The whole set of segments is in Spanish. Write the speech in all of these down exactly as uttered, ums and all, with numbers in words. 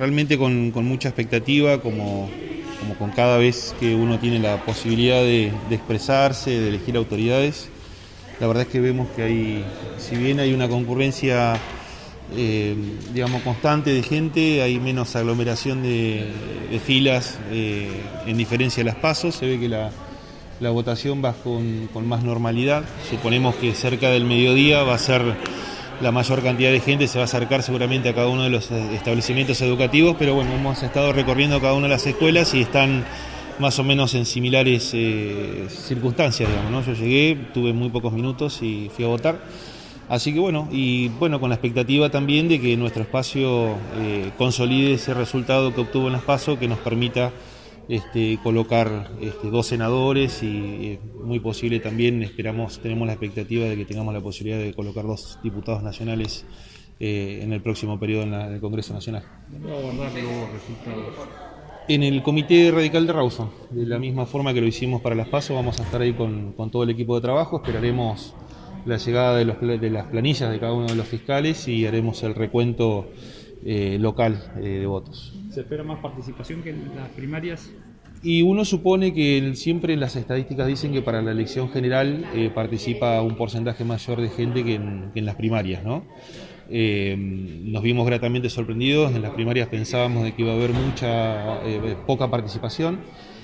realmente con, con mucha expectativa, como, como con cada vez que uno tiene la posibilidad de, de expresarse, de elegir autoridades. La verdad es que vemos que hay, si bien hay una concurrencia eh, digamos constante de gente, hay menos aglomeración de, de filas eh, en diferencia a las PASO. Se ve que la, la votación va con, con más normalidad. Suponemos que cerca del mediodía va a ser la mayor cantidad de gente, se va a acercar seguramente a cada uno de los establecimientos educativos, pero bueno, hemos estado recorriendo cada una de las escuelas y están más o menos en similares eh, circunstancias, digamos, ¿no? Yo llegué, tuve muy pocos minutos y fui a votar, así que bueno, y bueno, con la expectativa también de que nuestro espacio eh, consolide ese resultado que obtuvo en las PASO, que nos permita Este, colocar este, dos senadores y eh, muy posible también esperamos, tenemos la expectativa de que tengamos la posibilidad de colocar dos diputados nacionales eh, en el próximo periodo en, la, en el Congreso Nacional. ¿Cómo va a abordar los resultados? En el Comité Radical de Rawson, de la misma forma que lo hicimos para las PASO, vamos a estar ahí con, con todo el equipo de trabajo, esperaremos la llegada de, los, de las planillas de cada uno de los fiscales y haremos el recuento eh, local eh, de votos. ¿Se espera más participación que en las primarias? Y uno supone que siempre las estadísticas dicen que para la elección general eh, participa un porcentaje mayor de gente que en, que en las primarias, ¿no? Eh, nos vimos gratamente sorprendidos, en las primarias pensábamos de que iba a haber mucha, eh, poca participación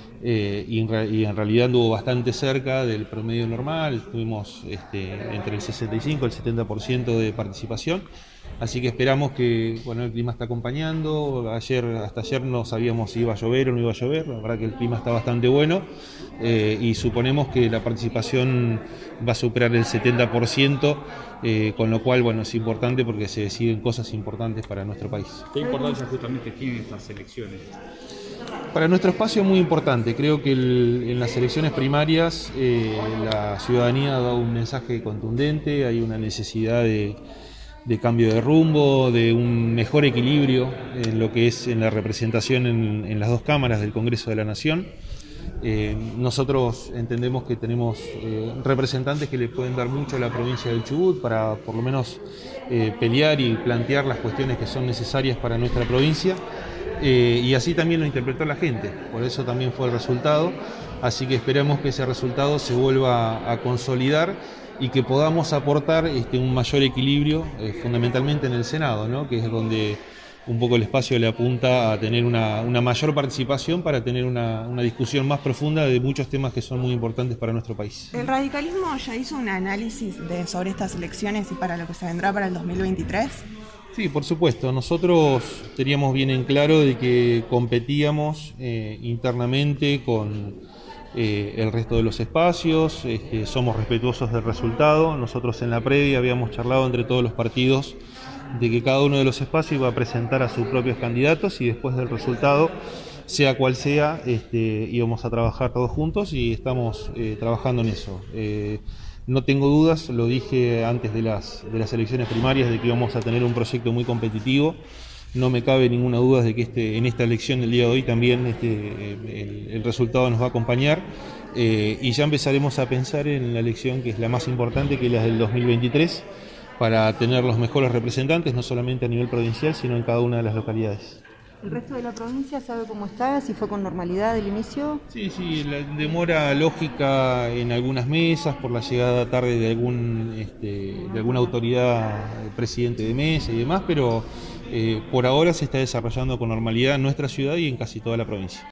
eh, y, en, y en realidad anduvo bastante cerca del promedio normal, tuvimos este, entre el sesenta y cinco y el setenta por ciento de participación. Así que esperamos que, bueno, el clima está acompañando. Ayer, hasta ayer no sabíamos si iba a llover o no iba a llover. La verdad que el clima está bastante bueno eh, y suponemos que la participación va a superar el setenta por ciento, eh, con lo cual, bueno, es importante porque se deciden cosas importantes para nuestro país. ¿Qué importancia justamente tienen estas elecciones? Para nuestro espacio es muy importante. Creo que el, en las elecciones primarias eh, la ciudadanía ha dado un mensaje contundente, hay una necesidad de de cambio de rumbo, de un mejor equilibrio en lo que es en la representación en, en las dos cámaras del Congreso de la Nación. Eh, nosotros entendemos que tenemos eh, representantes que le pueden dar mucho a la provincia del Chubut para por lo menos eh, pelear y plantear las cuestiones que son necesarias para nuestra provincia. Eh, y así también lo interpretó la gente, por eso también fue el resultado, así que esperamos que ese resultado se vuelva a consolidar y que podamos aportar este, un mayor equilibrio, eh, fundamentalmente en el Senado, ¿no? Que es donde un poco el espacio le apunta a tener una, una mayor participación para tener una, una discusión más profunda de muchos temas que son muy importantes para nuestro país. ¿El radicalismo ya hizo un análisis de, sobre estas elecciones y para lo que se vendrá para el dos mil veintitrés? Sí, por supuesto. Nosotros teníamos bien en claro de que competíamos eh, internamente con Eh, el resto de los espacios, este, somos respetuosos del resultado. Nosotros en la previa habíamos charlado entre todos los partidos de que cada uno de los espacios iba a presentar a sus propios candidatos y después del resultado, sea cual sea, este, íbamos a trabajar todos juntos y estamos eh, trabajando en eso. Eh, no tengo dudas, lo dije antes de las, de las elecciones primarias, de que íbamos a tener un proyecto muy competitivo. No me cabe ninguna duda de que este, en esta elección del día de hoy también este, el, el resultado nos va a acompañar eh, y ya empezaremos a pensar en la elección que es la más importante, que es la del dos mil veintitrés, para tener los mejores representantes, no solamente a nivel provincial, sino en cada una de las localidades. ¿El resto de la provincia sabe cómo está? ¿Si fue con normalidad el inicio? Sí, sí, la demora lógica en algunas mesas por la llegada tarde de algún este, de alguna autoridad, presidente de mesa y demás, pero eh, por ahora se está desarrollando con normalidad en nuestra ciudad y en casi toda la provincia.